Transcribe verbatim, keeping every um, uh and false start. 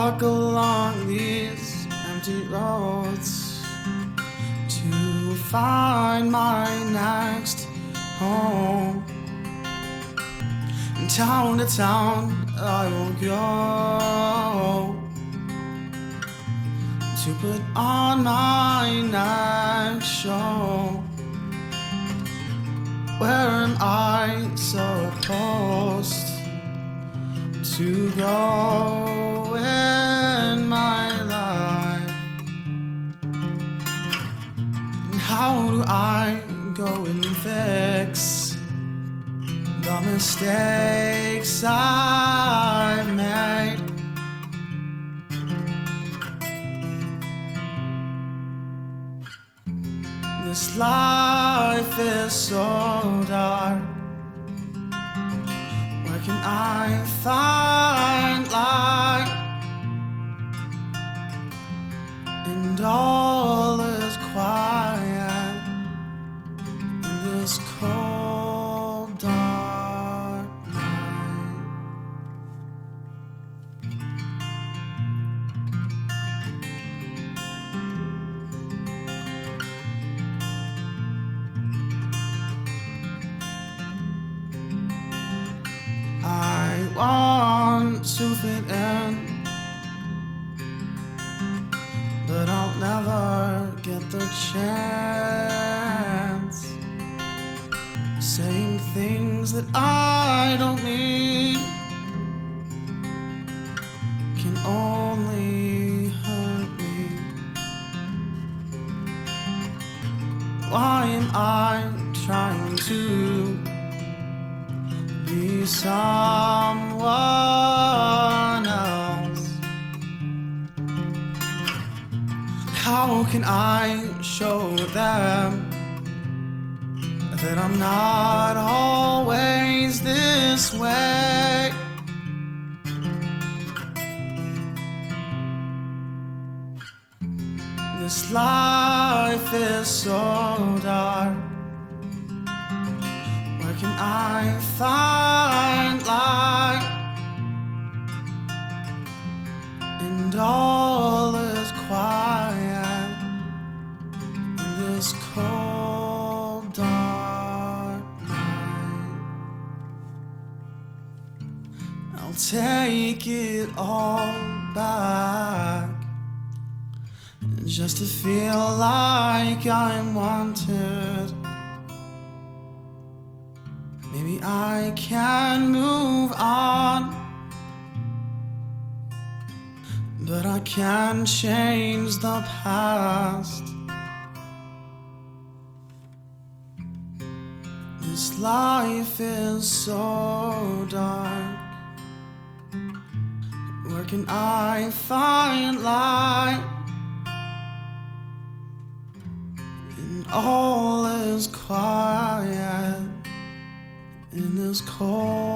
walk along these empty roads to find my next home. And town to town I will go to put on my next show. Where am I supposed to go in my life? And how do I go and fix the mistakes I've made? This life is so dark. Where can I find light? And all is quiet in this cold, dark night. I want to fit in, but I'll never get the chance. Saying things that I don't mean can only hurt me. Why am I trying to be someone else? How can I show them that I'm not always this way? This life is so dark. Where can I find light? And all is quiet in this cold, dark night. I'll take it all back just to feel like I'm wanted. Maybe I can move on, but I can't change the past. This life is so dark. Where can I find light? And all is quiet in this cold